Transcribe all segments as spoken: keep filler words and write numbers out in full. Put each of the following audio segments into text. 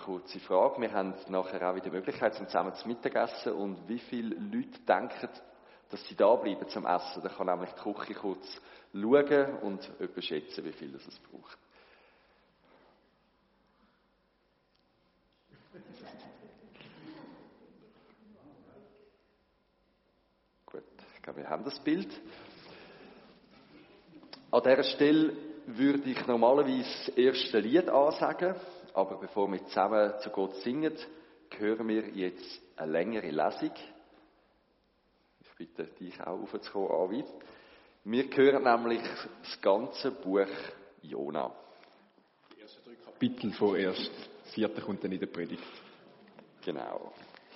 kurze Frage. Wir haben nachher auch wieder die Möglichkeit, zum zusammen zu Mittagessen. Und wie viele Leute denken, dass sie da bleiben zum Essen? Da kann nämlich die Küche kurz schauen und jemand schätzen, wie viel es braucht. Gut, ich glaube, wir haben das Bild. An dieser Stelle würde ich normalerweise das erste Lied ansagen, aber bevor wir zusammen zu Gott singen, hören wir jetzt eine längere Lesung. Ich bitte dich auch aufzukommen, Avi. Wir hören nämlich das ganze Buch Jona. Die ersten drei Kapitel vorerst, das vierte kommt dann in der Predigt. Genau.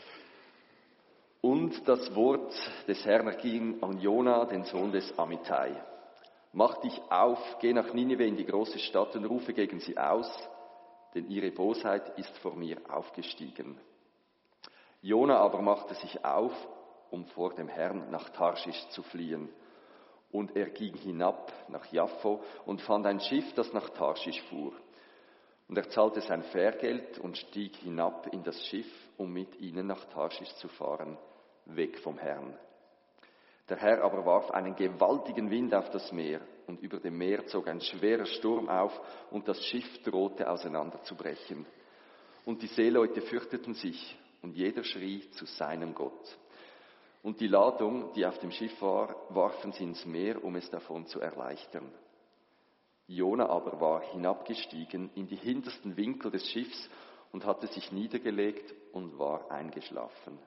Und das Wort des Herrn erging an Jona, den Sohn des Amittai. Mach dich auf, geh nach Ninive in die große Stadt und rufe gegen sie aus, denn ihre Bosheit ist vor mir aufgestiegen. Jona aber machte sich auf, um vor dem Herrn nach Tarschisch zu fliehen. Und er ging hinab nach Jaffo und fand ein Schiff, das nach Tarschisch fuhr. Und er zahlte sein Fährgeld und stieg hinab in das Schiff, um mit ihnen nach Tarschisch zu fahren, weg vom Herrn. Der Herr aber warf einen gewaltigen Wind auf das Meer, und über dem Meer zog ein schwerer Sturm auf, und das Schiff drohte auseinanderzubrechen. Und die Seeleute fürchteten sich, und jeder schrie zu seinem Gott. Und die Ladung, die auf dem Schiff war, warfen sie ins Meer, um es davon zu erleichtern. Jona aber war hinabgestiegen in die hintersten Winkel des Schiffs und hatte sich niedergelegt und war eingeschlafen.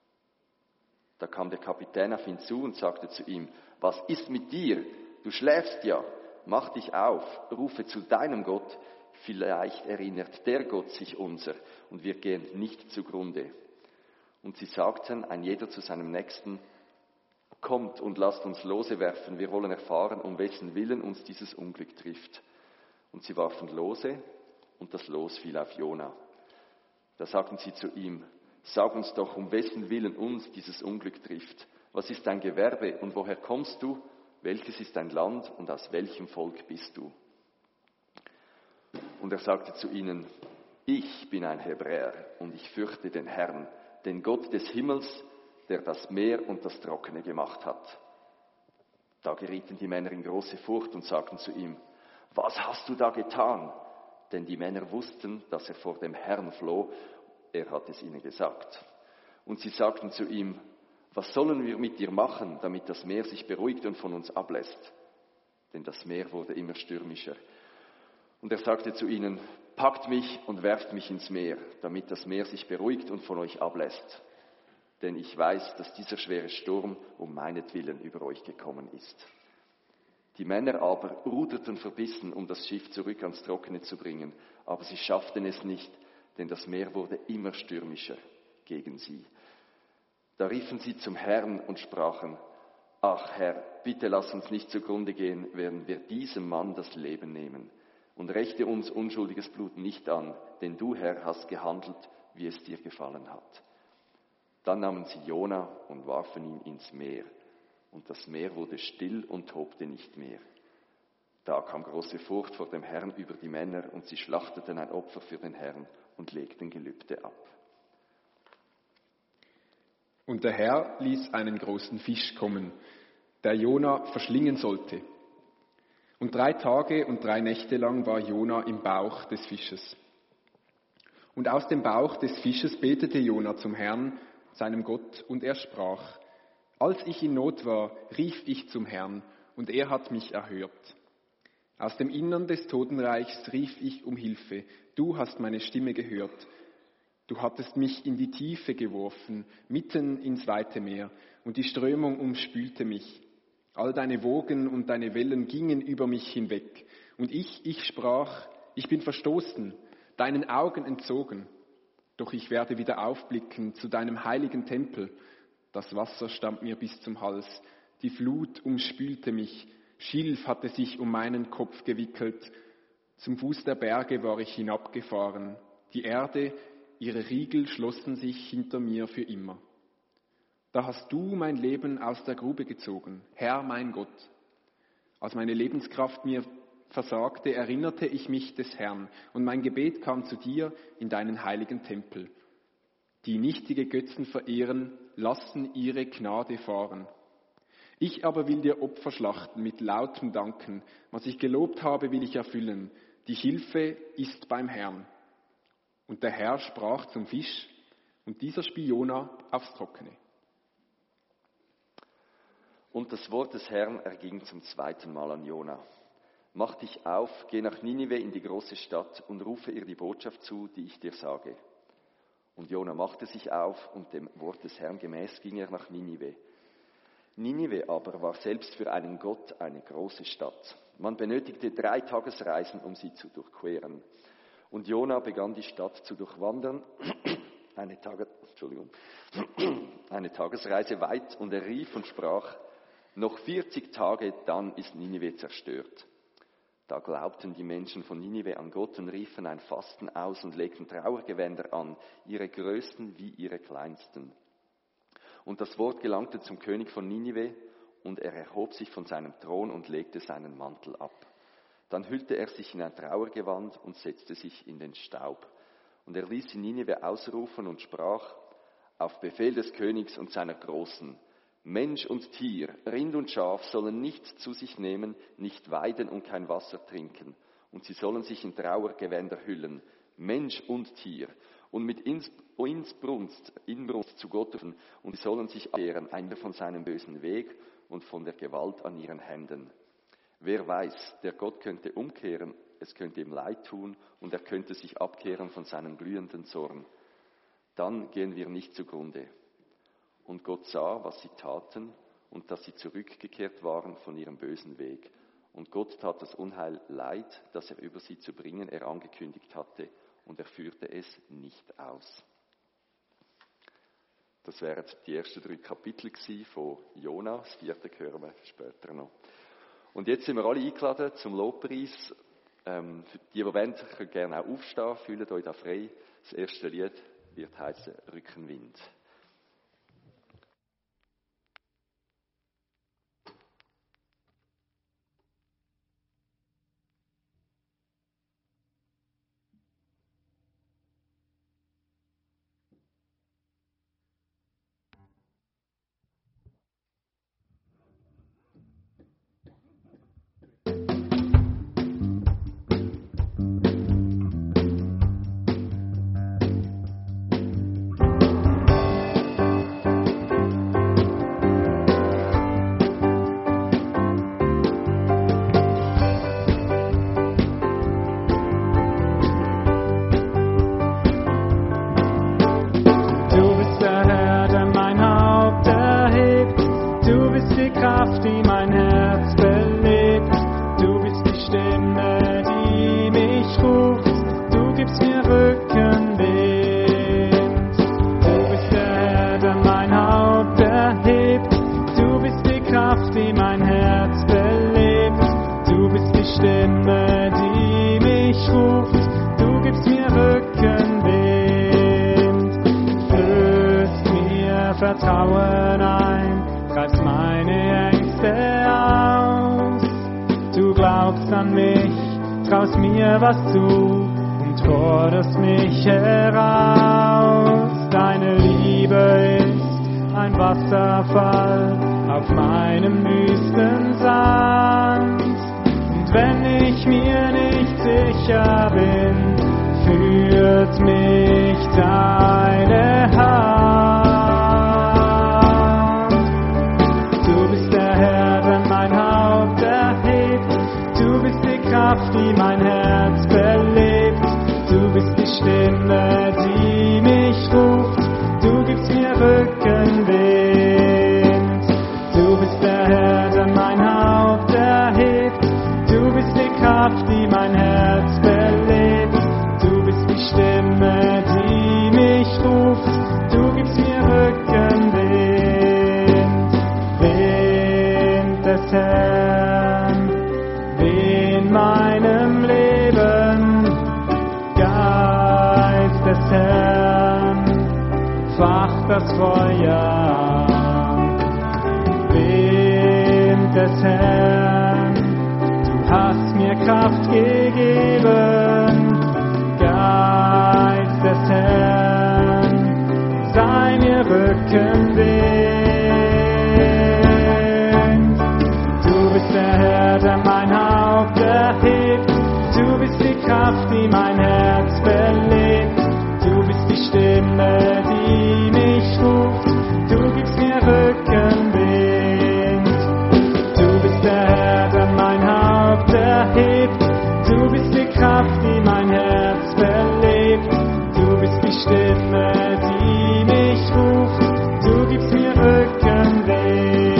Da kam der Kapitän auf ihn zu und sagte zu ihm: Was ist mit dir? Du schläfst ja. Mach dich auf, rufe zu deinem Gott. Vielleicht erinnert der Gott sich unser und wir gehen nicht zugrunde. Und sie sagten, ein jeder zu seinem Nächsten: Kommt und lasst uns Lose werfen, wir wollen erfahren, um wessen Willen uns dieses Unglück trifft. Und sie warfen Lose, und das Los fiel auf Jona. Da sagten sie zu ihm: Sag uns doch, um wessen Willen uns dieses Unglück trifft. Was ist dein Gewerbe und woher kommst du? Welches ist dein Land und aus welchem Volk bist du? Und er sagte zu ihnen: Ich bin ein Hebräer und ich fürchte den Herrn, den Gott des Himmels, der das Meer und das Trockene gemacht hat. Da gerieten die Männer in große Furcht und sagten zu ihm: Was hast du da getan? Denn die Männer wussten, dass er vor dem Herrn floh. Er hat es ihnen gesagt. Und sie sagten zu ihm: Was sollen wir mit dir machen, damit das Meer sich beruhigt und von uns ablässt? Denn das Meer wurde immer stürmischer. Und er sagte zu ihnen: Packt mich und werft mich ins Meer, damit das Meer sich beruhigt und von euch ablässt. Denn ich weiß, dass dieser schwere Sturm um meinetwillen über euch gekommen ist. Die Männer aber ruderten verbissen, um das Schiff zurück ans Trockene zu bringen, aber sie schafften es nicht, denn das Meer wurde immer stürmischer gegen sie. Da riefen sie zum Herrn und sprachen: Ach Herr, bitte lass uns nicht zugrunde gehen, während wir diesem Mann das Leben nehmen. Und rächte uns unschuldiges Blut nicht an, denn du, Herr, hast gehandelt, wie es dir gefallen hat. Dann nahmen sie Jona und warfen ihn ins Meer. Und das Meer wurde still und tobte nicht mehr. Da kam große Furcht vor dem Herrn über die Männer, und sie schlachteten ein Opfer für den Herrn und legten Gelübde ab. Und der Herr ließ einen großen Fisch kommen, der Jona verschlingen sollte. Und drei Tage und drei Nächte lang war Jona im Bauch des Fisches. Und aus dem Bauch des Fisches betete Jona zum Herrn, seinem Gott, und er sprach: Als ich in Not war, rief ich zum Herrn, und er hat mich erhört. Aus dem Innern des Totenreichs rief ich um Hilfe. Du hast meine Stimme gehört. Du hattest mich in die Tiefe geworfen, mitten ins weite Meer, und die Strömung umspülte mich. All deine Wogen und deine Wellen gingen über mich hinweg. Und ich, ich sprach: Ich bin verstoßen, deinen Augen entzogen. Doch ich werde wieder aufblicken zu deinem heiligen Tempel. Das Wasser stand mir bis zum Hals, die Flut umspülte mich, Schilf hatte sich um meinen Kopf gewickelt. Zum Fuß der Berge war ich hinabgefahren. Die Erde, ihre Riegel schlossen sich hinter mir für immer. Da hast du mein Leben aus der Grube gezogen, Herr mein Gott. Als meine Lebenskraft mir versagte, erinnerte ich mich des Herrn, und mein Gebet kam zu dir in deinen heiligen Tempel. Die nichtige Götzen verehren, lassen ihre Gnade fahren. Ich aber will dir Opfer schlachten mit lautem Danken. Was ich gelobt habe, will ich erfüllen. Die Hilfe ist beim Herrn. Und der Herr sprach zum Fisch, und dieser spie Jona aufs Trockene. Und das Wort des Herrn erging zum zweiten Mal an Jona. Mach dich auf, geh nach Ninive in die große Stadt und rufe ihr die Botschaft zu, die ich dir sage. Und Jona machte sich auf, und dem Wort des Herrn gemäß ging er nach Ninive. Ninive aber war selbst für einen Gott eine große Stadt. Man benötigte drei Tagesreisen, um sie zu durchqueren. Und Jona begann die Stadt zu durchwandern, eine, Tage, Entschuldigung, eine Tagesreise weit, und er rief und sprach, noch vierzig Tage, dann ist Ninive zerstört. Da glaubten die Menschen von Ninive an Gott und riefen ein Fasten aus und legten Trauergewänder an, ihre größten wie ihre kleinsten. Und das Wort gelangte zum König von Ninive, und er erhob sich von seinem Thron und legte seinen Mantel ab. Dann hüllte er sich in ein Trauergewand und setzte sich in den Staub. Und er ließ in Ninive ausrufen und sprach, auf Befehl des Königs und seiner Großen, Mensch und Tier, Rind und Schaf sollen nichts zu sich nehmen, nicht weiden und kein Wasser trinken. Und sie sollen sich in Trauergewänder hüllen, Mensch und Tier, und mit Inbrunst, Inbrunst zu Gott rufen, und sie sollen sich abkehren, einer von seinem bösen Weg und von der Gewalt an ihren Händen. Wer weiß, der Gott könnte umkehren, es könnte ihm leid tun, und er könnte sich abkehren von seinem glühenden Zorn. Dann gehen wir nicht zugrunde. Und Gott sah, was sie taten, und dass sie zurückgekehrt waren von ihrem bösen Weg. Und Gott tat das Unheil leid, das er über sie zu bringen er angekündigt hatte, und er führte es nicht aus. Das wären die ersten drei Kapitel von Jona, das vierte hören wir später noch. Und jetzt sind wir alle eingeladen zum Lobpreis. Ähm, für die, die wollen, können gerne auch aufstehen, fühlt euch da frei. Das erste Lied wird heißen Rückenwind. Vertrauen ein, treibst meine Ängste aus. Du glaubst an mich, traust mir was zu und forderst mich heraus. Deine Liebe ist ein Wasserfall auf meinem Wüstensand. Und wenn ich mir nicht sicher bin, führt mich deine Hand. Die mein Herz belebt, du bist die Stimme, die mich ruft, du gibst mir Rückenwind. Du bist der Herr, der mein Haupt erhebt, du bist die Kraft, die mein Herz belebt, du bist die Stimme, die mich ruft, du gibst mir Rückenwind. Wind des Herrn, meinem Leben, Geist des Herrn, facht das Feuer, Wind des Herrn, du hast mir Kraft gegeben. Geist des Herrn, sei mir Rückenwind. Du bist der Herr, der mein Haupt erhebt. Du bist die Kraft, die mein Herz belebt. Du bist die Stimme, die mich ruft. Du gibst mir Rückenwind. Du bist der Herr, der mein Haupt erhebt. Du bist die Kraft, die mein Herz belebt. Du bist die Stimme, die mich ruft. Du gibst mir Rückenwind.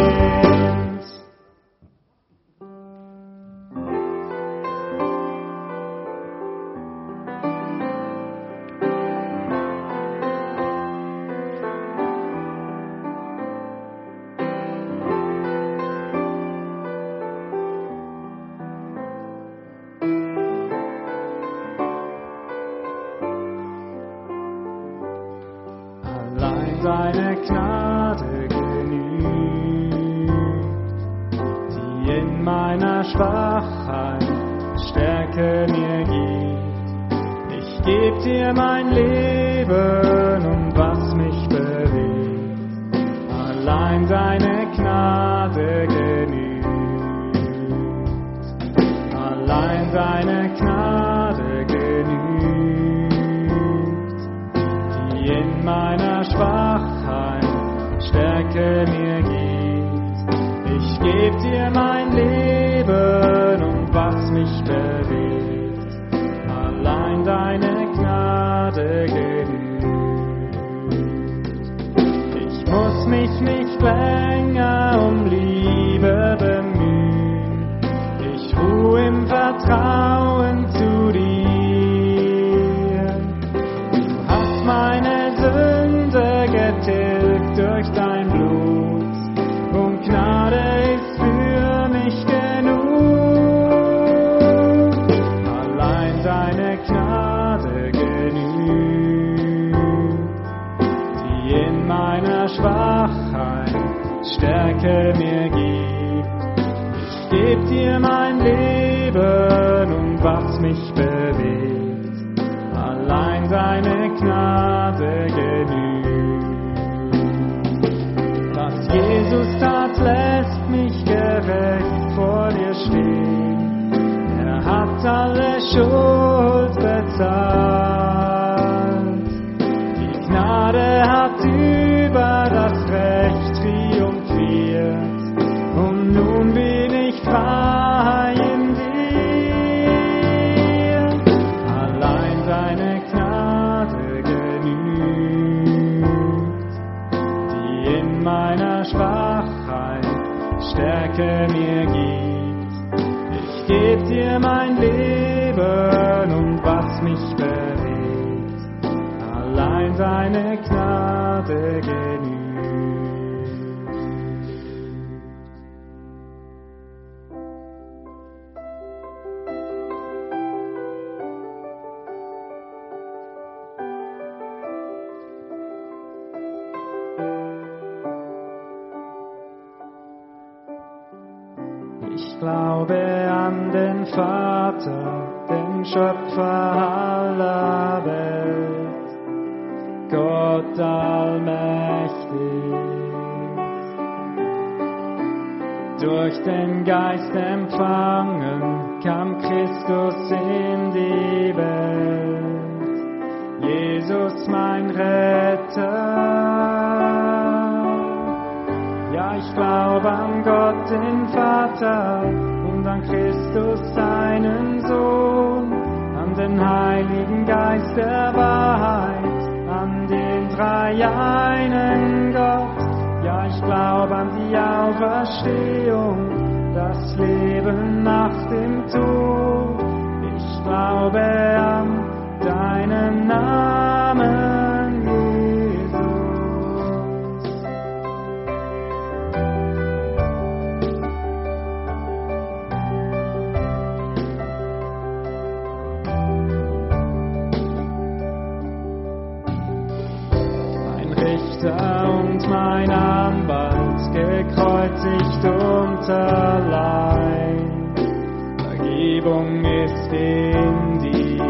Allein seine Gnade genügt, die in meiner Schwachheit Stärke mir gibt. Ich geb dir mein Leben und was mich bewegt. Allein seine Gnade genügt, allein seine Gnade genügt, die in meiner Schwachheit Stärke mir gibt. Ich geb dir mein Leben und was mich bewegt. Allein deine Gnade genügt. Ich muss mich nicht länger um Liebe bemühen. Ich ruhe im Vertrauen zu dir. Du hast meine Sünde getilgt durch dein Blut und Gnade ist für mich genug. Allein deine Gnade genügt, die in meiner Schwachheit Stärke mir gibt. Ich geb dir mein Leben und was mich bewegt. Allein deine Gnade genügt. Was Jesus tat, lässt mich gerecht vor dir stehen. Er hat alle Schuld bezahlt. Die Gnade hat über das Recht triumphiert. Und nun bin ich frei in dir. Allein deine Gnade genügt, die in meiner Schwachheit Stärke mir gibt. Ich geb dir mein Leben und was mich bewegt. Allein deine Gnade genügt. Ich glaube an den Vater, den Schöpfer aller Welt, Gott allmächtig. Durch den Geist empfangen kam Christus in die Welt, Jesus mein Retter. Ja, ich glaube an Gott, den Vater, und an Christus, seinen Sohn, an den Heiligen Geist der Wahrheit, an den dreieinen Gott. Ja, ich glaube an die Auferstehung, das Leben nach dem Tod. Ich glaube an deinen Namen, Jesus. Mein Richter und mein Anwalt, gekreuzigt und allein. Vergebung ist in dir.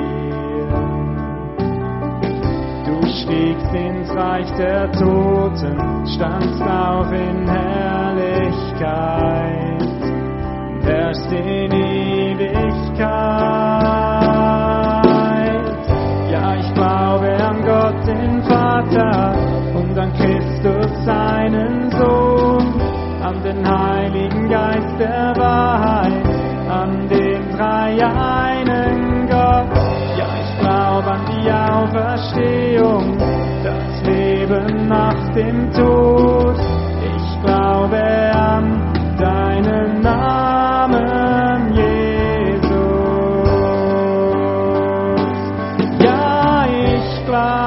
Du stiegst ins Reich der Toten, standst auf in Herrlichkeit, herrschst in Ewigkeit. Ja, ich glaube an Gott, den Vater, und an Christus, seinen Sohn, an den Heiligen Geist der Wahrheit, an den dreieinen Gott. Ja, ich glaube an die Auferstehung, das Leben nach dem Tod. Ich glaube an deinen Namen, Jesus. Ja, ich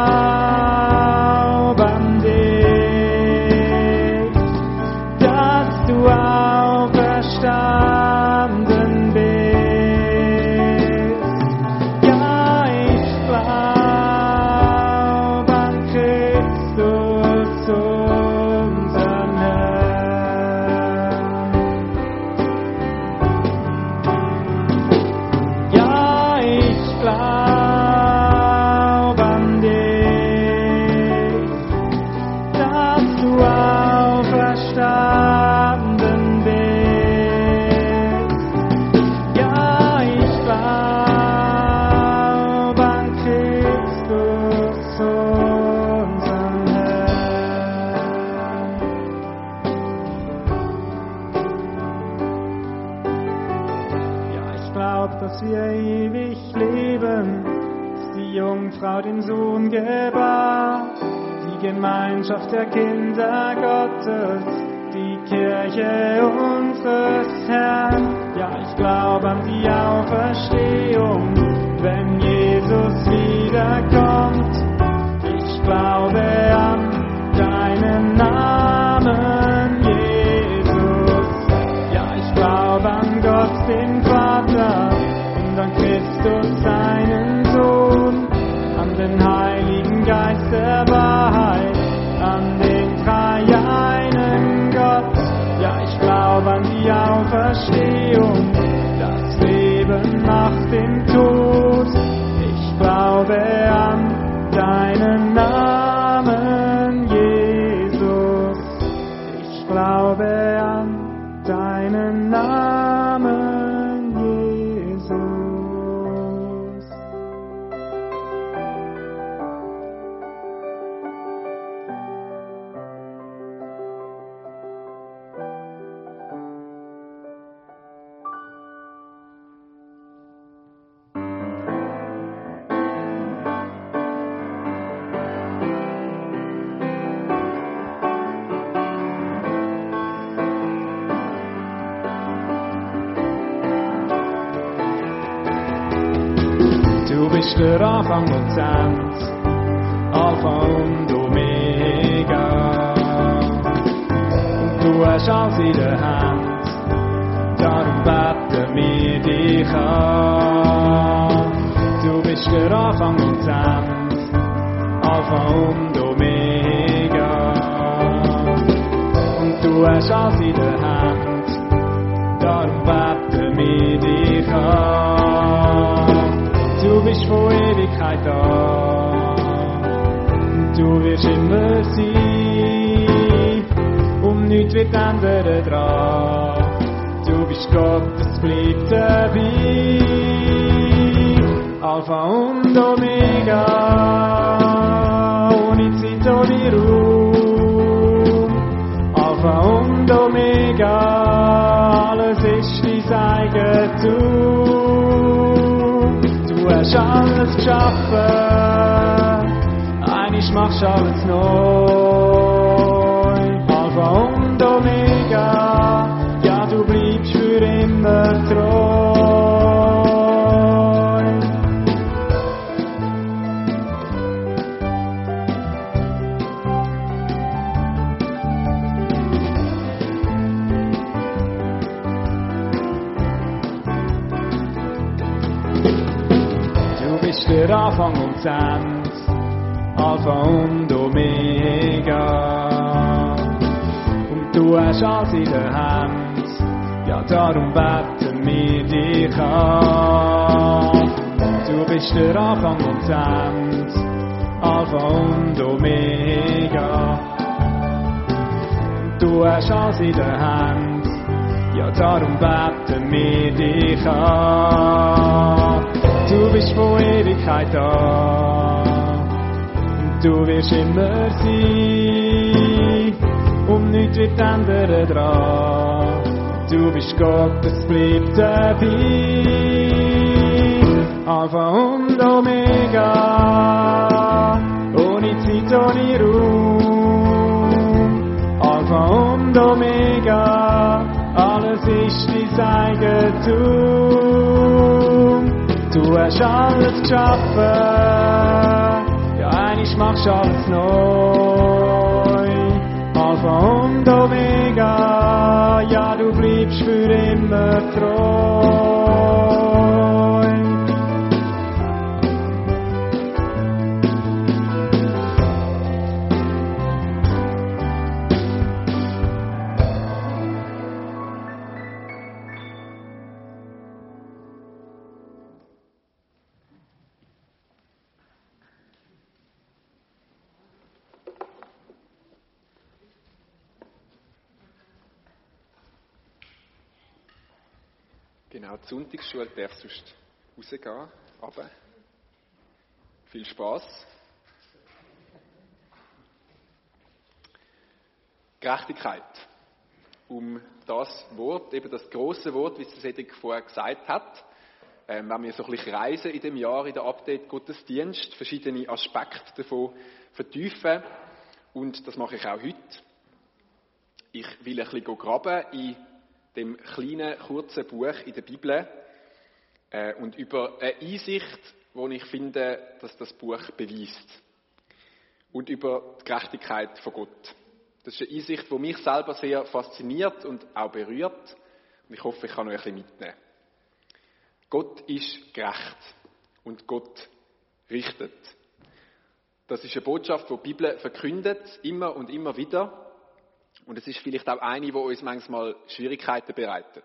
glaube an dich, dass du auferstanden bist. Ja, ich glaube an Christus, unseren Herrn. Ja, ich glaube an dich, dass du auferstanden bist. Ja, ich glaube an Christus, unseren Herrn. Ja, ich glaube, dass wir ewig leben, dass die Jungfrau den Sohn gebar, die Gemeinschaft der Kinder Gottes, die Kirche unseres Herrn. Ja, ich glaube an die Auferstehung, wenn Jesus wiederkommt. Ich glaube an deinen Namen, Jesus. Ja, ich glaube an Gott, den Vater, und an Christus, seinen Sohn, an den Heiligen Geist der Wahrheit, an den dreieinen Gott. Ja, ich glaube an die Auferstehung, das Leben nach dem Tod. Ich glaube an deinen Namen, Jesus. Ich glaube an deinen Namen, Jesus. Du bist der Anfang und das Ende, Alpha und Omega. Und du hast alles in der Hand, darum beten wir dich an. Du bist der Anfang und das Ende, Alpha und Omega. Und du hast alles in der Hand, darum beten wir dich an. Du bist von Ewigkeit da, und du wirst immer sein, und nichts wird ändern dran. Du bist Gott, es bleibt dabei, Alpha und Omega, ohne Zeit, ohne Raum. Alpha und Omega, alles ist dein Eigentum. Du hast alles geschaffen, einmal machst du alles neu. Alpha und Omega, ja, du bleibst für immer treu. Der Anfang und das Ende, Alpha und Omega. Und du hast alles in der Hand, Ja, darum beten wir dich an. Du bist der Anfang und das Ende, Alpha und Omega. Du hast alles in der Hand, ja, darum beten wir dich an. Du bist von Ewigkeit da, und du wirst immer sein, und nichts wird ändern dran. Du bist Gott, es bleibt dabei, Alpha und Omega, ohne Zeit, ohne Raum, Alpha und Omega, alles ist dein Eigentum. Du hast alles geschaffen, ja, einmal machst du alles neu. Alpha und Omega, ja, du bleibst für immer treu. Genau, die Sonntagsschule darf sonst rausgehen, aber viel Spass. Gerechtigkeit. Um das Wort, eben das grosse Wort, wie es Cedric vorher gesagt hat, ähm, wenn wir so ein bisschen reisen in dem Jahr in der Update-Gottesdienst, verschiedene Aspekte davon vertiefen, und das mache ich auch heute. Ich will ein bisschen graben in dem kleinen, kurzen Buch in der Bibel äh, und über eine Einsicht, die ich finde, dass das Buch beweist. Und über die Gerechtigkeit von Gott. Das ist eine Einsicht, die mich selber sehr fasziniert und auch berührt. Und ich hoffe, ich kann euch ein bisschen mitnehmen. Gott ist gerecht und Gott richtet. Das ist eine Botschaft, die die Bibel verkündet, immer und immer wieder. Und es ist vielleicht auch eine, die uns manchmal Schwierigkeiten bereitet.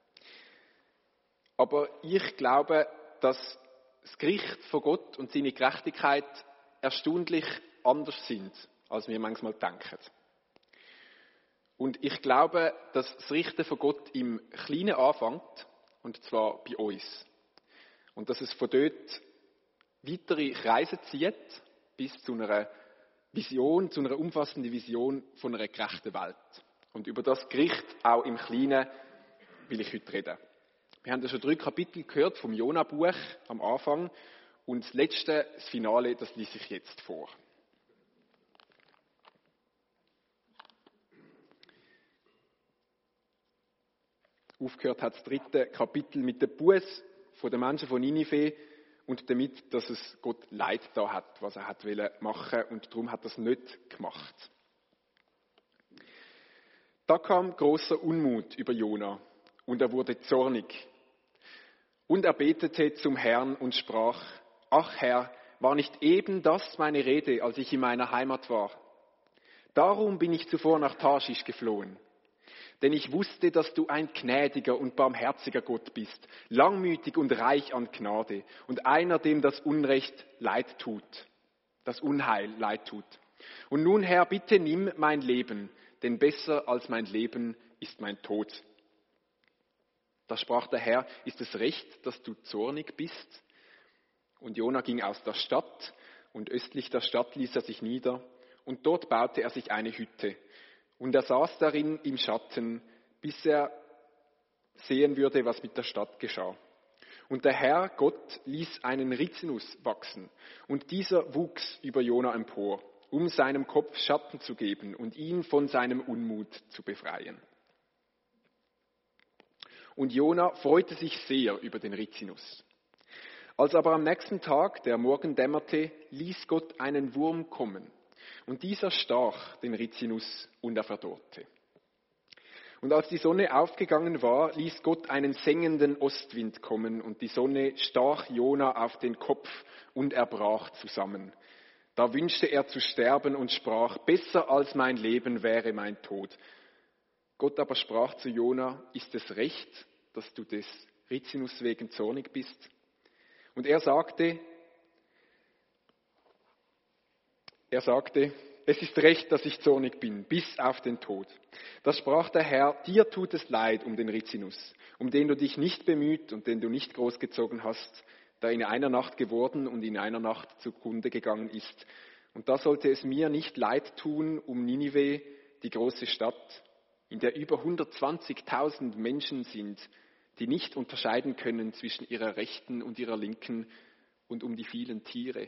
Aber ich glaube, dass das Gericht von Gott und seine Gerechtigkeit erstaunlich anders sind, als wir manchmal denken. Und ich glaube, dass das Richten von Gott im Kleinen anfängt, und zwar bei uns. Und dass es von dort weitere Kreise zieht, bis zu einer Vision, zu einer umfassenden Vision von einer gerechten Welt. Und über das Gericht auch im Kleinen will ich heute reden. Wir haben ja schon drei Kapitel gehört vom Jona-Buch am Anfang, und das letzte, das Finale, das lese ich jetzt vor. Aufgehört hat das dritte Kapitel mit der Buß von den Menschen von Ninive und damit, dass es Gott Leid da hat, was er hat wollen machen, und darum hat er es nicht gemacht. Da kam großer Unmut über Jona und er wurde zornig. Und er betete zum Herrn und sprach: Ach Herr, war nicht eben das meine Rede, als ich in meiner Heimat war? Darum bin ich zuvor nach Tarschisch geflohen. Denn ich wusste, dass du ein gnädiger und barmherziger Gott bist, langmütig und reich an Gnade und einer, dem das Unrecht leid tut, das Unheil leid tut. Und nun, Herr, bitte nimm mein Leben, denn besser als mein Leben ist mein Tod. Da sprach der Herr: Ist es recht, dass du zornig bist? Und Jona ging aus der Stadt, und östlich der Stadt ließ er sich nieder, und dort baute er sich eine Hütte. Und er saß darin im Schatten, bis er sehen würde, was mit der Stadt geschah. Und der Herr Gott ließ einen Rizinus wachsen, und dieser wuchs über Jona empor, um seinem Kopf Schatten zu geben und ihn von seinem Unmut zu befreien. Und Jona freute sich sehr über den Rizinus. Als aber am nächsten Tag der Morgen dämmerte, ließ Gott einen Wurm kommen. Und dieser stach den Rizinus und er verdorrte. Und als die Sonne aufgegangen war, ließ Gott einen sengenden Ostwind kommen und die Sonne stach Jona auf den Kopf und er brach zusammen. Da wünschte er zu sterben und sprach: Besser als mein Leben wäre mein Tod. Gott aber sprach zu Jona, ist es recht, dass du des Rizinus wegen zornig bist? Und er sagte, er sagte, es ist recht, dass ich zornig bin, bis auf den Tod. Da sprach der Herr, dir tut es leid um den Rizinus, um den du dich nicht bemüht und den du nicht großgezogen hast, der in einer Nacht geworden und in einer Nacht zugrunde gegangen ist. Und da sollte es mir nicht leid tun um Ninive, die große Stadt, in der über hundertzwanzigtausend Menschen sind, die nicht unterscheiden können zwischen ihrer rechten und ihrer linken, und um die vielen Tiere.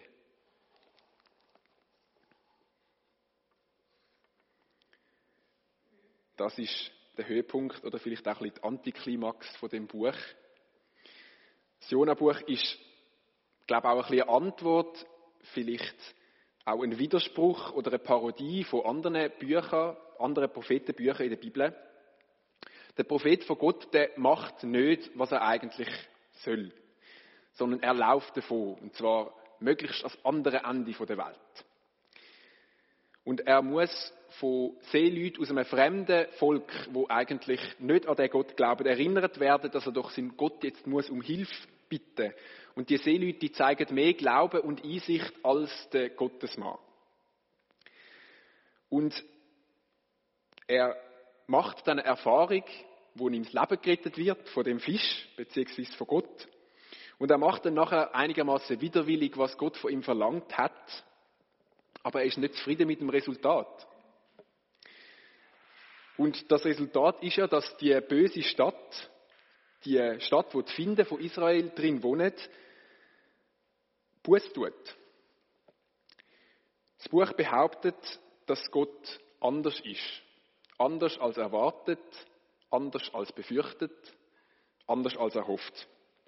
Das ist der Höhepunkt oder vielleicht auch ein bisschen die Antiklimax von dem Buch. Das Jona-Buch ist, glaube ich, auch ein bisschen eine Antwort, vielleicht auch ein Widerspruch oder eine Parodie von anderen Büchern, anderen Prophetenbüchern in der Bibel. Der Prophet von Gott, der macht nicht, was er eigentlich soll, sondern er läuft davon, und zwar möglichst ans andere Ende der Welt. Und er muss von Seeleuten aus einem fremden Volk, wo eigentlich nicht an den Gott glauben, erinnert werden, dass er doch seinen Gott jetzt muss um Hilfe bitten. Und die Seeleute, die zeigen mehr Glauben und Einsicht als der Gottesmann. Und er macht dann eine Erfahrung, wo ihm das Leben gerettet wird von dem Fisch, beziehungsweise von Gott. Und er macht dann nachher einigermaßen widerwillig, was Gott von ihm verlangt hat. Aber er ist nicht zufrieden mit dem Resultat. Und das Resultat ist ja, dass die böse Stadt, die Stadt, wo die Finden von Israel drin wohnen, Buß tut. Das Buch behauptet, dass Gott anders ist. Anders als erwartet, anders als befürchtet, anders als erhofft.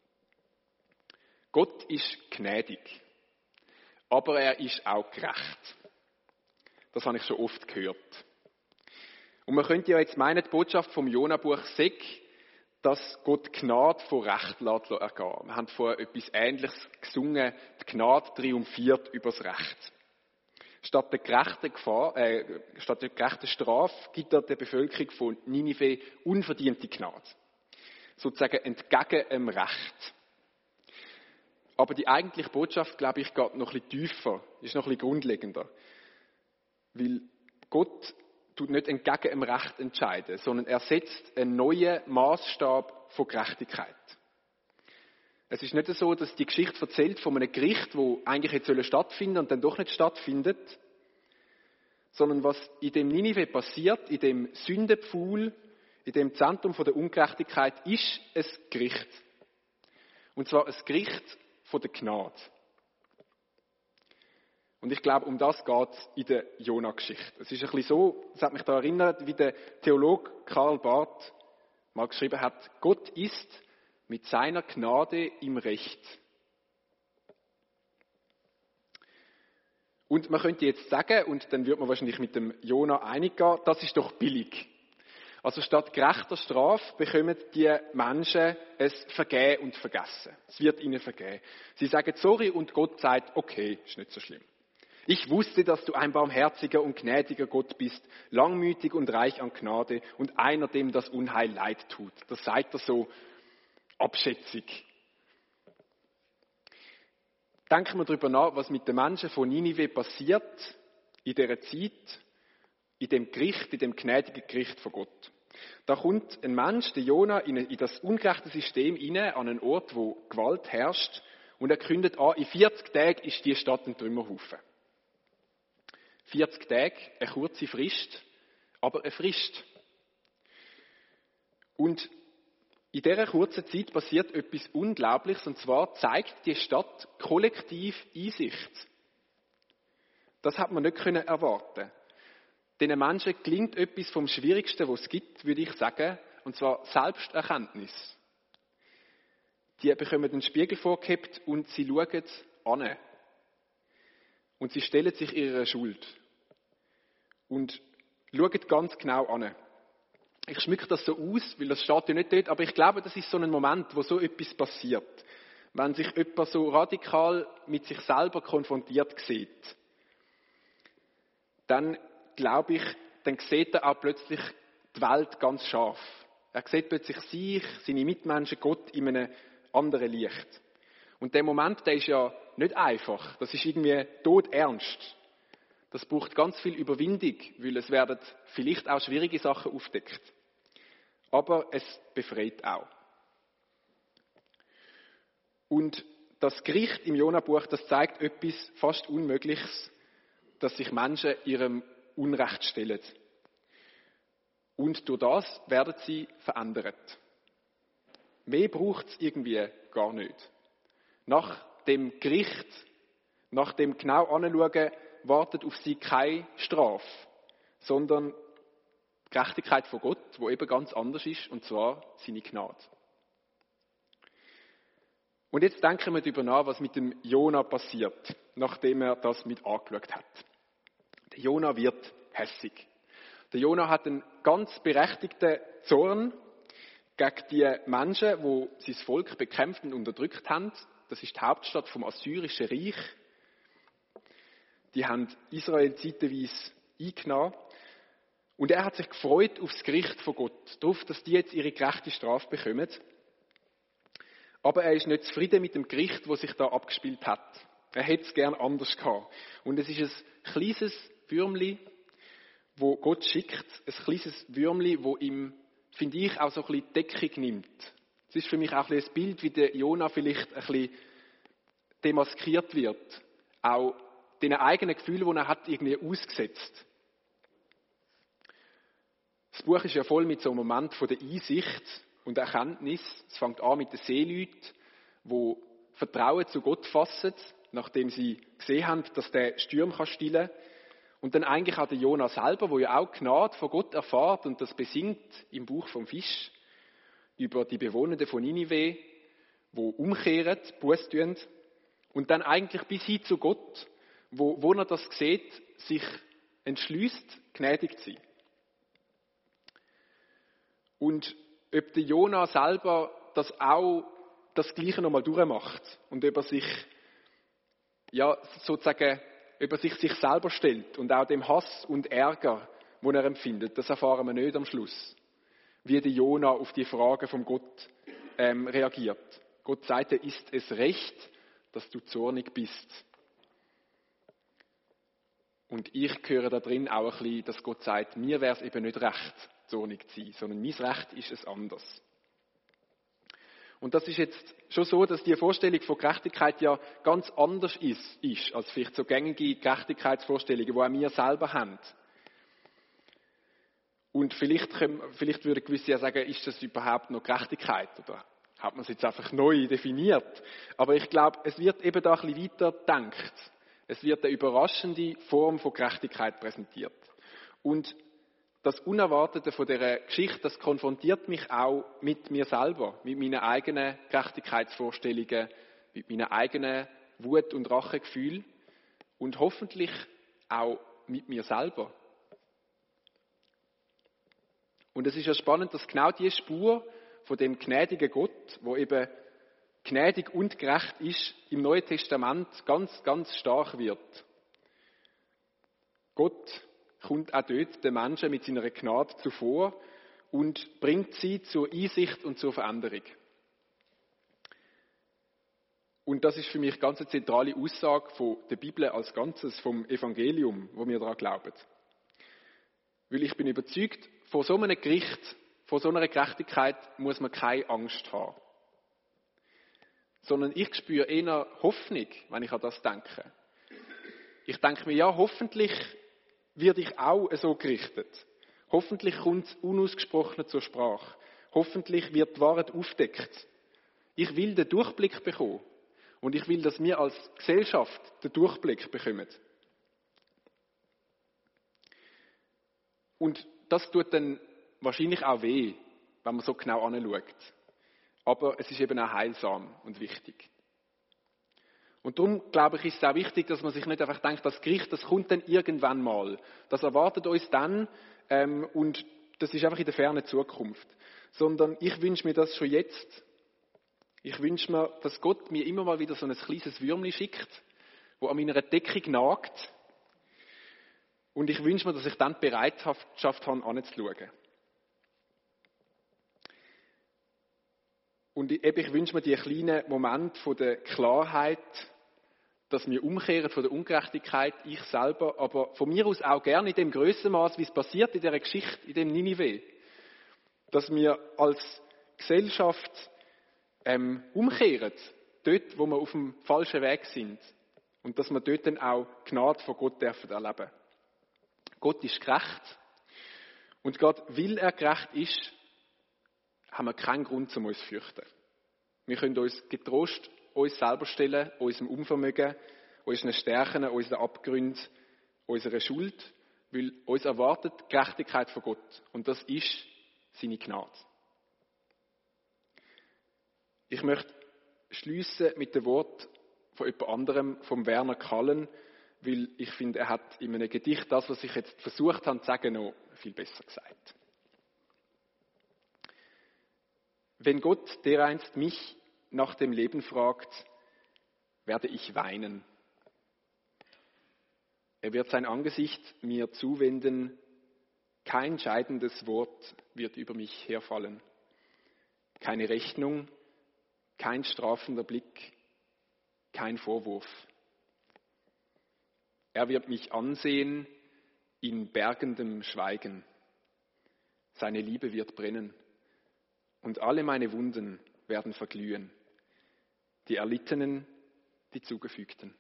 Gott ist gnädig, aber er ist auch gerecht. Das habe ich schon oft gehört. Und man könnte ja jetzt meinen, die Botschaft vom Jona-Buch sei, dass Gott Gnade vor Recht lässt ergehen. Wir haben vorher etwas Ähnliches gesungen, die Gnade triumphiert über das Recht. Statt der gerechten, Gefahr, äh, statt der gerechten Strafe gibt er der Bevölkerung von Ninive unverdiente Gnade. Sozusagen entgegen dem Recht. Aber die eigentliche Botschaft, glaube ich, geht noch ein bisschen tiefer, ist noch ein bisschen grundlegender. Weil Gott tut nicht entgegen dem Recht entscheiden, sondern er setzt einen neuen Maßstab von Gerechtigkeit. Es ist nicht so, dass die Geschichte erzählt von einem Gericht, wo eigentlich jetzt stattfinden und dann doch nicht stattfindet, sondern was in dem Ninive passiert, in dem Sündenpfuhl, in dem Zentrum von der Ungerechtigkeit, ist ein Gericht. Und zwar ein Gericht von der Gnade. Und ich glaube, um das geht es in der Jona-Geschichte. Es ist ein bisschen so, es hat mich daran erinnert, wie der Theologe Karl Barth mal geschrieben hat, Gott ist mit seiner Gnade im Recht. Und man könnte jetzt sagen, und dann würde man wahrscheinlich mit dem Jona einig gehen, das ist doch billig. Also statt gerechter Strafe bekommen die Menschen es Vergehen und Vergessen. Es wird ihnen vergeben. Sie sagen sorry und Gott sagt, okay, ist nicht so schlimm. Ich wusste, dass du ein barmherziger und gnädiger Gott bist, langmütig und reich an Gnade und einer, dem das Unheil leid tut. Das sagt er so abschätzig. Denken wir darüber nach, was mit den Menschen von Ninive passiert in dieser Zeit, in dem Gericht, in dem gnädigen Gericht von Gott. Da kommt ein Mensch, der Jona, in das ungerechte System hinein, an einen Ort, wo Gewalt herrscht, und er kündet an, in vierzig Tagen ist die Stadt ein Trümmerhaufen. vierzig Tage, eine kurze Frist, aber eine Frist. Und in dieser kurzen Zeit passiert etwas Unglaubliches, und zwar zeigt die Stadt kollektiv Einsicht. Das hat man nicht erwarten. Diesen Menschen gelingt etwas vom Schwierigsten, was es gibt, würde ich sagen, und zwar Selbsterkenntnis. Die bekommen den Spiegel vorgehabt und sie schauen an. Und sie stellen sich ihrer Schuld. Und schauen ganz genau an. Ich schmücke das so aus, weil das steht ja nicht dort, aber ich glaube, das ist so ein Moment, wo so etwas passiert. Wenn sich jemand so radikal mit sich selber konfrontiert sieht, dann glaube ich, dann sieht er auch plötzlich die Welt ganz scharf. Er sieht plötzlich sich, seine Mitmenschen, Gott in einem anderen Licht. Und der Moment, der ist ja nicht einfach. Das ist irgendwie todernst. Das braucht ganz viel Überwindung, weil es werden vielleicht auch schwierige Sachen aufdeckt. Aber es befreit auch. Und das Gericht im Jona-Buch, das zeigt etwas fast Unmögliches, dass sich Menschen ihrem Unrecht stellen. Und durch das werden sie verändert. Mehr braucht es irgendwie gar nicht. Nach dem Gericht, nach dem genau Anschauen, wartet auf sie keine Strafe, sondern die Gerechtigkeit von Gott, die eben ganz anders ist, und zwar seine Gnade. Und jetzt denken wir darüber nach, was mit dem Jona passiert, nachdem er das mit angeschaut hat. Der Jona wird hässig. Der Jona hat einen ganz berechtigten Zorn gegen die Menschen, die sein Volk bekämpft und unterdrückt haben. Das ist die Hauptstadt vom Assyrischen Reich. Die haben Israel zeitweise eingenommen. Und er hat sich gefreut auf das Gericht von Gott, darauf, dass die jetzt ihre gerechte Strafe bekommen. Aber er ist nicht zufrieden mit dem Gericht, das sich da abgespielt hat. Er hätte es gern anders gehabt. Und es ist ein kleines Würmli, wo Gott schickt, ein kleines Würmli, wo ihm, finde ich, auch so ein bisschen Deckung nimmt. Es ist für mich auch ein, ein Bild, wie der Jona vielleicht ein bisschen demaskiert wird. Auch den eigenen Gefühlen, die er hat, irgendwie ausgesetzt. Das Buch ist ja voll mit so einem Moment von der Einsicht und Erkenntnis. Es fängt an mit den Seeleuten, die Vertrauen zu Gott fassen, nachdem sie gesehen haben, dass der Sturm stillen kann. Und dann eigentlich auch der Jona selber, der ja auch Gnade von Gott erfährt und das besingt im Buch vom Fisch über die Bewohner von Ninive, die umkehren, Buß tun. Und dann eigentlich bis hin zu Gott, wo, wo er das sieht, sich entschließt, gnädig zu sein. Und ob der Jona selber das auch das Gleiche nochmal durchmacht und ob er sich, ja, sozusagen, ob er sich sich selber stellt und auch dem Hass und Ärger, den er empfindet, das erfahren wir nicht am Schluss. Wie der Jona auf die Frage von Gott ähm, reagiert. Gott sagt, ist es recht, dass du zornig bist? Und ich höre da drin auch ein bisschen, dass Gott sagt, mir wäre es eben nicht recht, zornig zu sein, sondern mein Recht ist es anders. Und das ist jetzt schon so, dass die Vorstellung von Gerechtigkeit ja ganz anders ist, ist als vielleicht so gängige Gerechtigkeitsvorstellungen, die auch wir selber haben. Und vielleicht, können, vielleicht würden gewisse ja sagen, ist das überhaupt noch Gerechtigkeit? Oder hat man es jetzt einfach neu definiert? Aber ich glaube, es wird eben da ein bisschen weiter gedacht. Es wird eine überraschende Form von Gerechtigkeit präsentiert. Und das Unerwartete von dieser Geschichte, das konfrontiert mich auch mit mir selber, mit meinen eigenen Gerechtigkeitsvorstellungen, mit meinen eigenen Wut- und Rachegefühlen und hoffentlich auch mit mir selber. Und es ist ja spannend, dass genau die Spur von dem gnädigen Gott, wo eben gnädig und gerecht ist, im Neuen Testament ganz, ganz stark wird. Gott kommt auch dort den Menschen mit seiner Gnade zuvor und bringt sie zur Einsicht und zur Veränderung. Und das ist für mich ganz eine zentrale Aussage von der Bibel als Ganzes, vom Evangelium, wo wir daran glauben. Weil ich bin überzeugt, vor so einem Gericht, vor so einer Gerechtigkeit muss man keine Angst haben. Sondern ich spüre eher Hoffnung, wenn ich an das denke. Ich denke mir, ja, hoffentlich werde ich auch so gerichtet. Hoffentlich kommt es unausgesprochen zur Sprache. Hoffentlich wird die Wahrheit aufdeckt. Ich will den Durchblick bekommen. Und ich will, dass wir als Gesellschaft den Durchblick bekommen. Und das tut dann wahrscheinlich auch weh, wenn man so genau anschaut. Aber es ist eben auch heilsam und wichtig. Und darum, glaube ich, ist es auch wichtig, dass man sich nicht einfach denkt, das Gericht, das kommt dann irgendwann mal. Das erwartet uns dann ähm, und das ist einfach in der fernen Zukunft. Sondern ich wünsche mir das schon jetzt. Ich wünsche mir, dass Gott mir immer mal wieder so ein kleines Würmchen schickt, das an meiner Deckung nagt. Und ich wünsche mir, dass ich dann die Bereitschaft habe, anzuschauen. Und ich, ich wünsche mir die kleinen Momente von der Klarheit, dass wir umkehren von der Ungerechtigkeit, ich selber, aber von mir aus auch gerne in dem grössten Maß, wie es passiert in dieser Geschichte, in dem Ninive. Dass wir als Gesellschaft ähm, umkehren, dort, wo wir auf dem falschen Weg sind. Und dass wir dort dann auch Gnade von Gott dürfen erleben. Gott ist gerecht. Und gerade weil er gerecht ist, haben wir keinen Grund, um uns zu fürchten. Wir können uns getrost uns selber stellen, unserem Unvermögen, unseren Stärken, unseren Abgründen, unserer Schuld, weil uns erwartet Gerechtigkeit von Gott. Und das ist seine Gnade. Ich möchte schliessen mit dem Wort von jemand anderem, vom Werner Kallen, weil ich finde, er hat in einem Gedicht das, was ich jetzt versucht habe zu sagen, noch viel besser gesagt. Wenn Gott dereinst mich nach dem Leben fragt, werde ich weinen. Er wird sein Angesicht mir zuwenden, kein scheidendes Wort wird über mich herfallen, keine Rechnung, kein strafender Blick, kein Vorwurf. Er wird mich ansehen in bergendem Schweigen. Seine Liebe wird brennen und alle meine Wunden werden verglühen, die Erlittenen, die Zugefügten.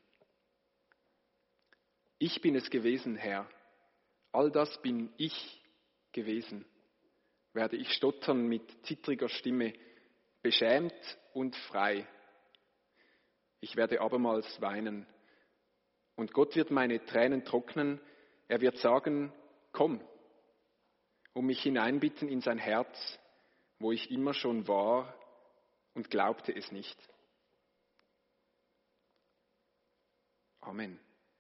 Ich bin es gewesen, Herr, all das bin ich gewesen, werde ich stottern mit zittriger Stimme, beschämt und frei. Ich werde abermals weinen und Gott wird meine Tränen trocknen, er wird sagen, komm, und mich hineinbitten in sein Herz, wo ich immer schon war und glaubte es nicht. Amen.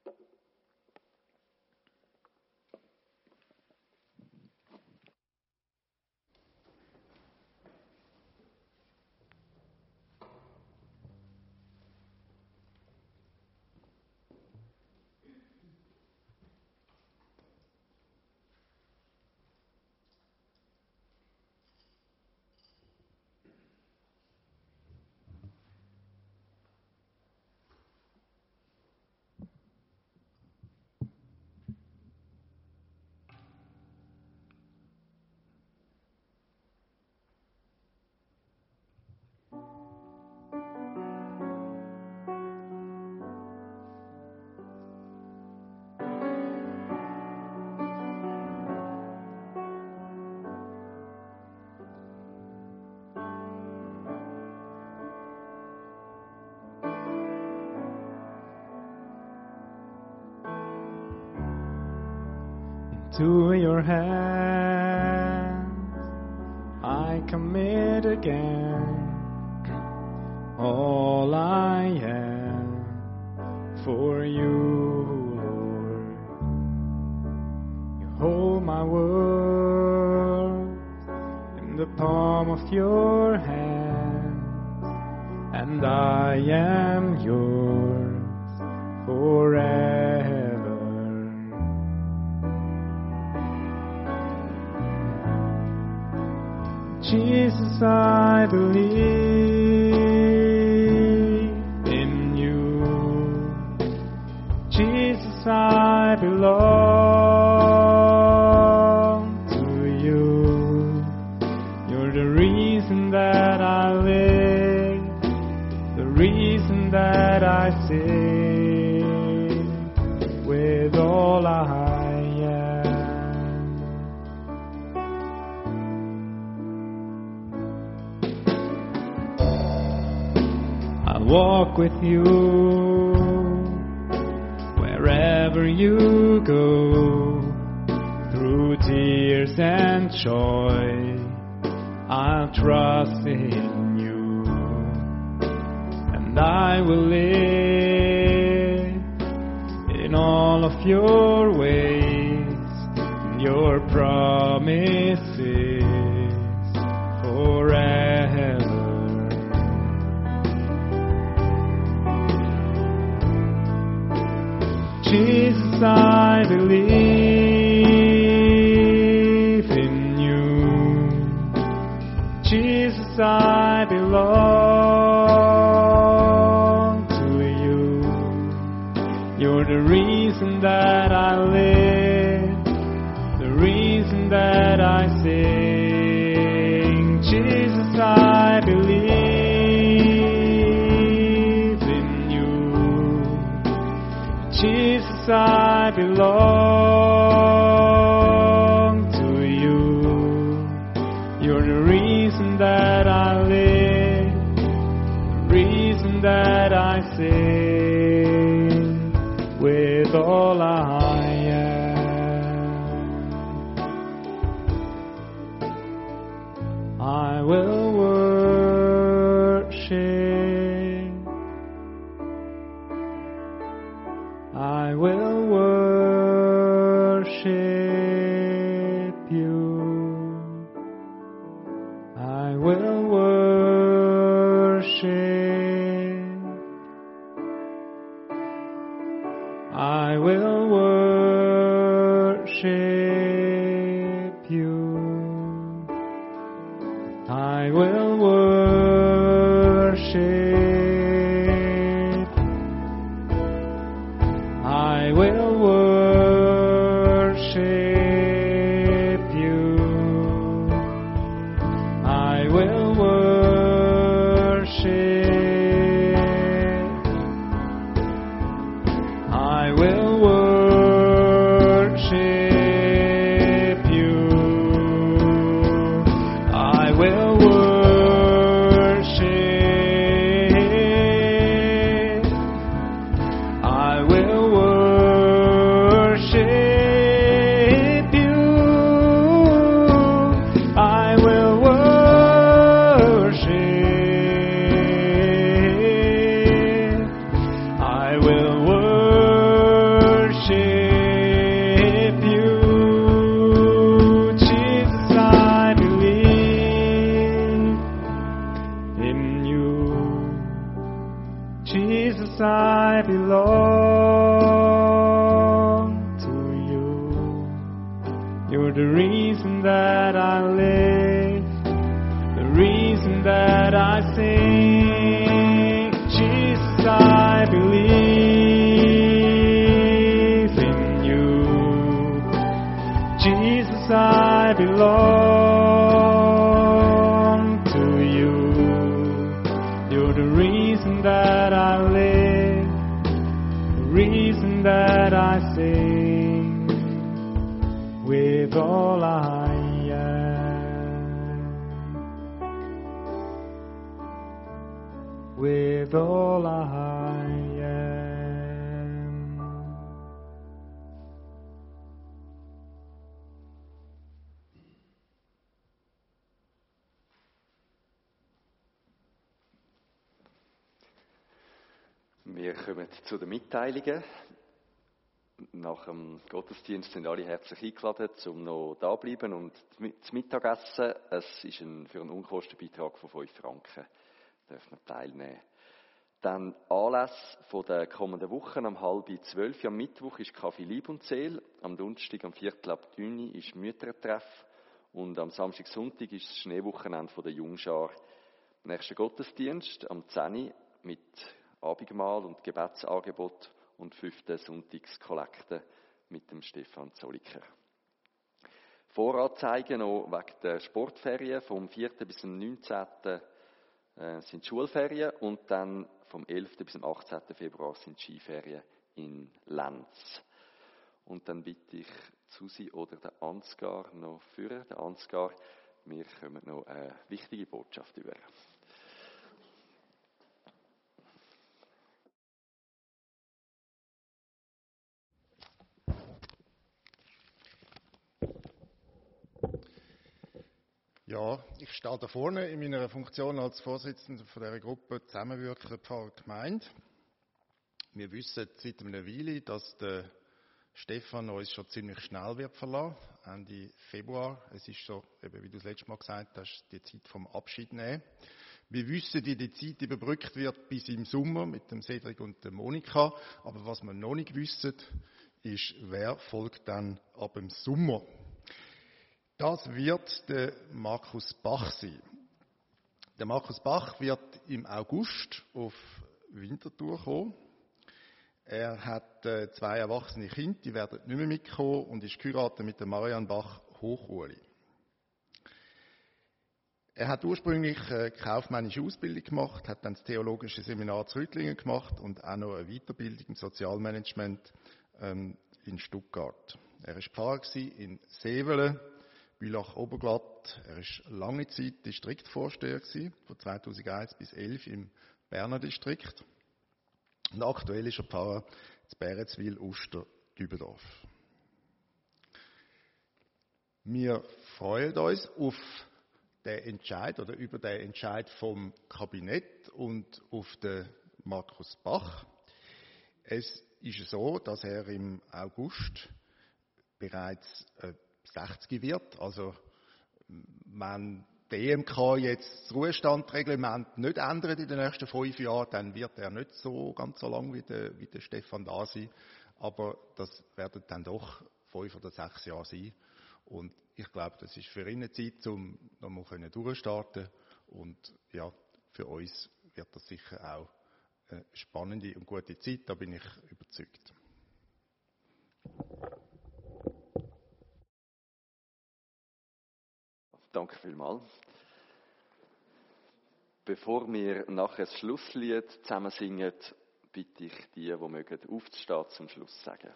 To your hands I commit again all I am for you, Lord. You hold my world in the palm of your hand, and I am yours forever. Jesus, I believe in you. Jesus, I belong to you. You're the reason that I live, the reason that I sing with all I walk with you wherever you go, through tears and joy. I'll trust in you, and I will live in all of your ways, your promises forever. Jesus, I believe in you. Jesus, I belong live, the reason that I sing. Jesus, I believe in you. Jesus, I belong to you. You're the reason that I live, the reason that I sing with all I am. I will worship, I will worship you. I will worship, I will worship you. I will worship, I will worship you. I will worship, I will worship you. I will worship, I will worship you. I will worship, I will worship you. Jesus, I believe in you. Jesus, I belong to you. You're the reason that I live, the reason that I sing. Jesus, I believe in you. Jesus, I belong to you. You're the reason that I live, the reason that I sing with all I am, with all I am. Wir kommen zu den Mitteilungen. Nach dem Gottesdienst sind alle herzlich eingeladen, um noch da zu bleiben und zu Mittagessen. Es ist ein, für einen Unkostenbeitrag von fünf Franken. Dürfen wir teilnehmen. Dann Anlass von der kommenden Woche am halb zwölf. Am Mittwoch ist Kaffee Lieb und Seel. Am Donnerstag am Viertel ab neun ist Müttertreff. Und am Samstag, Sonntag ist das Schneewochenende von der Jungschar. Nächster Gottesdienst am zehn mit Abendmahl und Gebetsangebot und fünfte Sonntagskollekte mit dem Stefan Zolliker. Voranzeigen noch wegen der Sportferien. Vom vierten bis zum neunzehnten Äh, sind Schulferien und dann vom elften bis zum achtzehnten Februar sind Skiferien in Lenz. Und dann bitte ich Susi oder den Ansgar noch führen. Der Ansgar, wir kommen noch eine wichtige Botschaft über. Ja, ich stehe da vorne in meiner Funktion als Vorsitzender von dieser Gruppe Zusammenwirken Pfarrer Gemeinde. Wir wissen seit einer Weile, dass der Stefan uns schon ziemlich schnell wird verlassen, Ende Februar. Es ist so, eben wie du das letzte Mal gesagt hast, die Zeit vom Abschied nehmen. Wir wissen, wie die Zeit überbrückt wird bis im Sommer mit dem Cedric und der Monika. Aber was wir noch nicht wissen, ist, wer folgt dann ab dem Sommer. Das wird der Markus Bach sein. Der Markus Bach wird im August auf Winterthur kommen. Er hat äh, zwei erwachsene Kinder, die werden nicht mehr mitkommen und ist geheiratet mit der Marianne Bach Hochuli. Er hat ursprünglich eine kaufmännische Ausbildung gemacht, hat dann das theologische Seminar zu Rüttlingen gemacht und auch noch eine Weiterbildung im Sozialmanagement ähm, in Stuttgart. Er war Pfarrer in Sevelen, Bülach-Oberglatt. Er war lange Zeit Distriktvorsteher, von zweitausendeins bis zweitausendelf im Berner Distrikt. Und aktuell ist er Pfarrer in Bäretswil, Uster, Dübendorf. Wir freuen uns auf den Entscheid oder über den Entscheid vom Kabinett und auf den Markus Bach. Es ist so, dass er im August bereits äh, sechzig wird. Also wenn die E M K jetzt das Ruhestandreglement nicht ändert in den nächsten fünf Jahren, dann wird er nicht so ganz so lang wie der, wie der Stefan da sein. Aber das werden dann doch fünf oder sechs Jahre sein. Und ich glaube, das ist für ihn eine Zeit, um nochmal durchstarten. Und ja, für uns wird das sicher auch eine spannende und gute Zeit, da bin ich überzeugt. Danke vielmals. Bevor wir nachher das Schlusslied zusammen singen, bitte ich die, die mögen, aufzustehen zum Schluss sagen.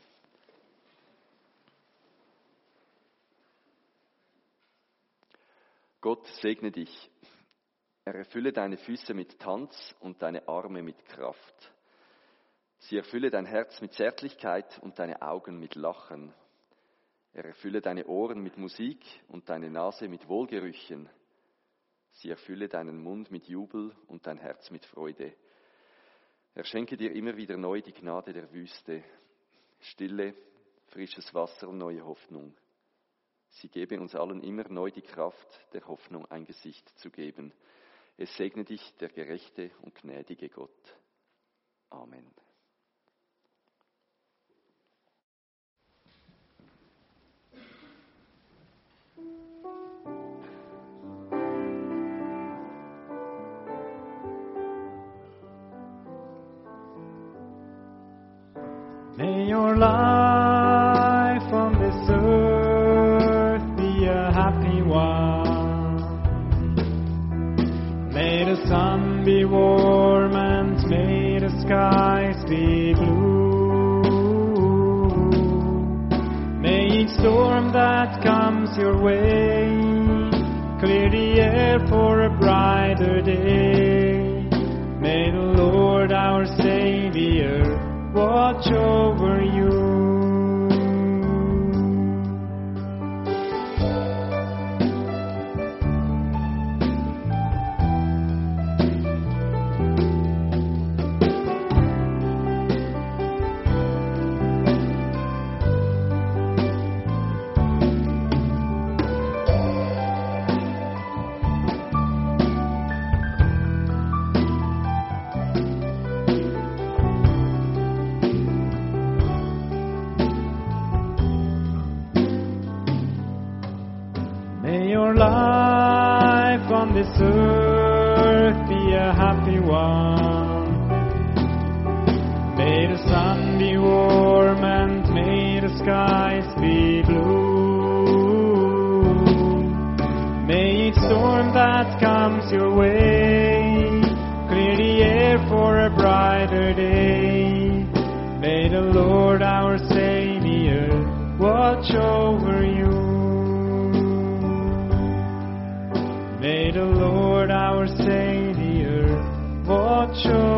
Gott segne dich. Er erfülle deine Füße mit Tanz und deine Arme mit Kraft. Sie erfülle dein Herz mit Zärtlichkeit und deine Augen mit Lachen. Er erfülle deine Ohren mit Musik und deine Nase mit Wohlgerüchen. Sie erfülle deinen Mund mit Jubel und dein Herz mit Freude. Er schenke dir immer wieder neu die Gnade der Wüste, Stille, frisches Wasser und neue Hoffnung. Sie gebe uns allen immer neu die Kraft, der Hoffnung ein Gesicht zu geben. Es segne dich, der gerechte und gnädige Gott. Amen. May your life on this earth be a happy one. May the sun be warm and may the skies be blue. May each storm that comes your way clear the air for a brighter day. May the Lord our Savior watch over you. Life on this earth be a happy one. May the sun be warm and may the skies be blue. May each storm that comes your way clear the air for a brighter day. May the Lord our Savior watch over you. May the Lord our Savior watch over you.